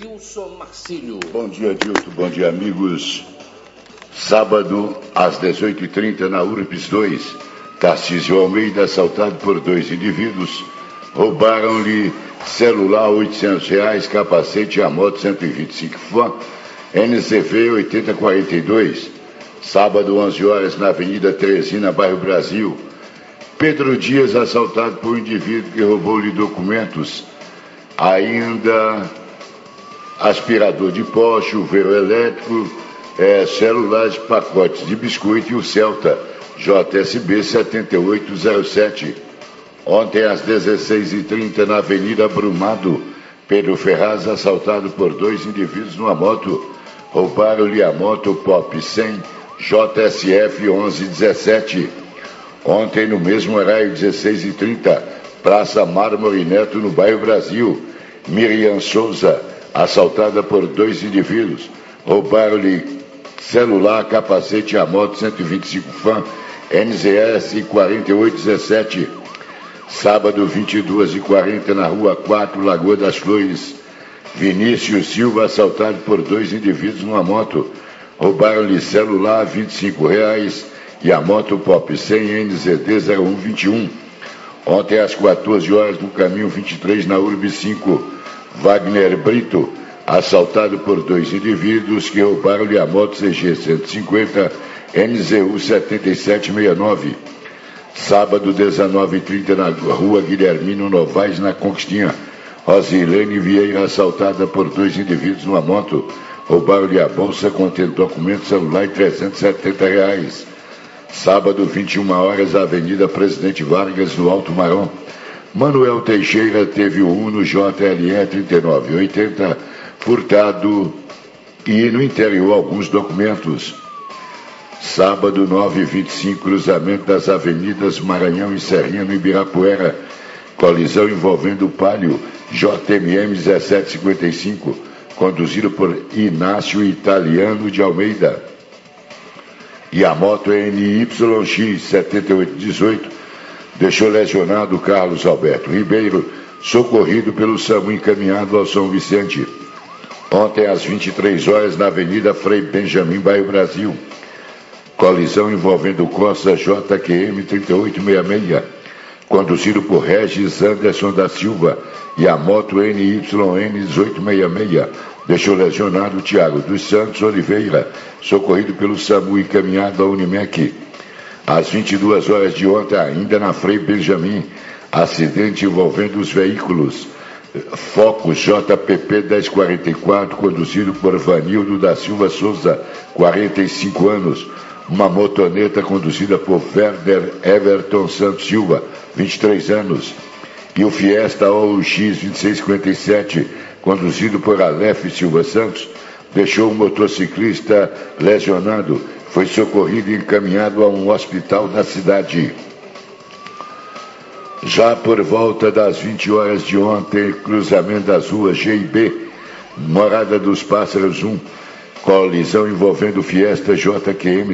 Wilson Marcílio. Bom dia, Dilton. Bom dia, amigos. Sábado, às 18h30, na URPS 2, Tarcísio Almeida, assaltado por 2 indivíduos, roubaram-lhe celular R$800, capacete e a moto 125 Fan, NCV 8042. Sábado, 11 horas, na Avenida Teresina, bairro Brasil. Pedro Dias, assaltado por um indivíduo que roubou-lhe documentos, ainda aspirador de pó, chuveiro elétrico, celulares, pacotes de biscoito e o Celta JSB 7807. Ontem, às 16h30, na Avenida Brumado, Pedro Ferraz, assaltado por 2 indivíduos numa moto, roubaram-lhe a moto Pop 100 JSF 1117. Ontem, no mesmo horário, 16h30, Praça Mármore Neto, no bairro Brasil, Miriam Souza, assaltada por 2 indivíduos, roubaram-lhe celular, capacete e a moto 125 Fan, NZS 4817. Sábado, 22h40, na Rua 4, Lagoa das Flores, Vinícius Silva, assaltado por 2 indivíduos numa moto, roubaram-lhe celular R$25 e a moto Pop 100 NZD 0121. Ontem, às 14 horas, no caminho 23, na URB 5, Wagner Brito, assaltado por 2 indivíduos que roubaram-lhe a moto CG 150 NZU 7769. Sábado, 19h30, na Rua Guilhermino Novaes, na Conquistinha, Rosilene Vieira, assaltada por 2 indivíduos numa moto, roubaram-lhe a bolsa contendo documento, celular e R$370. Sábado, 21 horas, Avenida Presidente Vargas, no Alto Marão, Manuel Teixeira teve o Uno JLE 3980 furtado e no interior alguns documentos. Sábado, 9h25, cruzamento das avenidas Maranhão e Serrinha, no Ibirapuera, colisão envolvendo o Palio JMM 1755, conduzido por Inácio Italiano de Almeida, e a moto NYX 7818 deixou lesionado Carlos Alberto Ribeiro, socorrido pelo SAMU, encaminhado ao São Vicente. Ontem, às 23 horas, na Avenida Frei Benjamin, bairro Brasil, colisão envolvendo o Corsa JQM 3866, conduzido por Regis Anderson da Silva, e a moto NYN 1866, deixou lesionado Tiago dos Santos Oliveira, socorrido pelo SAMU, encaminhado ao Unimec. Às 22 horas de ontem, ainda na Frei Benjamin, acidente envolvendo os veículos Focus JPP 1044, conduzido por Vanildo da Silva Souza, 45 anos, uma motoneta conduzida por Werder Everton Santos Silva, 23 anos, e o Fiesta OX 2657, conduzido por Aleph Silva Santos, deixou um motociclista lesionado, foi socorrido e encaminhado a um hospital da cidade. Já por volta das 20 horas de ontem, cruzamento das ruas G e B, Morada dos Pássaros 1, colisão envolvendo o Fiesta JQM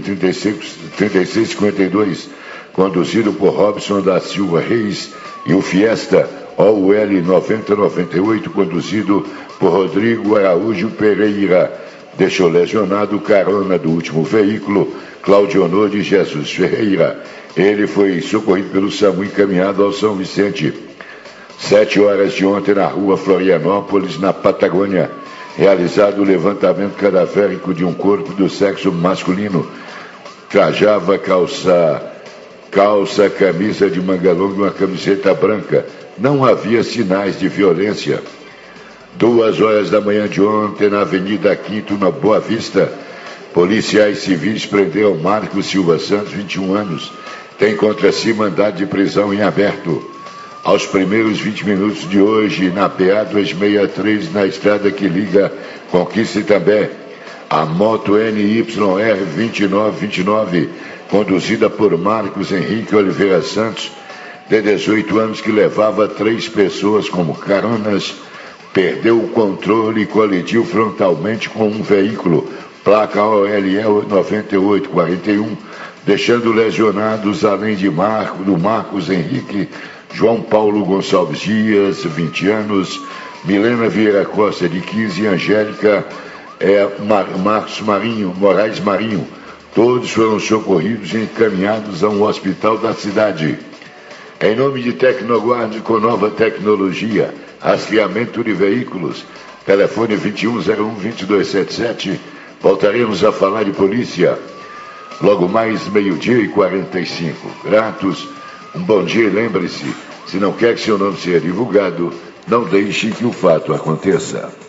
3652, conduzido por Robson da Silva Reis, e o Fiesta OUL 9098, conduzido por Rodrigo Araújo Pereira, deixou lesionado o carona do último veículo, Claudionor de Jesus Ferreira. Ele foi socorrido pelo SAMU, encaminhado ao São Vicente. 7 horas de ontem, na Rua Florianópolis, na Patagônia, realizado o levantamento cadavérico de um corpo do sexo masculino. Trajava calça, camisa de manga longa e uma camiseta branca. Não havia sinais de violência. 2 horas da manhã de ontem, na Avenida Quinto, na Boa Vista, policiais civis prenderam Marcos Silva Santos, 21 anos, tem contra si mandado de prisão em aberto. Aos primeiros 20 minutos de hoje, na PA 263, na estrada que liga Conquista e Itambé, a moto NYR 2929, conduzida por Marcos Henrique Oliveira Santos, de 18 anos, que levava 3 pessoas como caronas, perdeu o controle e colidiu frontalmente com um veículo, placa OLL 9841, deixando lesionados, além do Marcos Henrique, João Paulo Gonçalves Dias, 20 anos, Milena Vieira Costa, de 15, e Angélica Marcos Moraes Marinho. Todos foram socorridos e encaminhados a um hospital da cidade. Em nome de Tecnoguard, com nova tecnologia, rastreamento de veículos, telefone 2101-2277, voltaremos a falar de polícia. Logo mais, 12h45. Gratos, um bom dia e lembre-se, se não quer que seu nome seja divulgado, não deixe que o fato aconteça.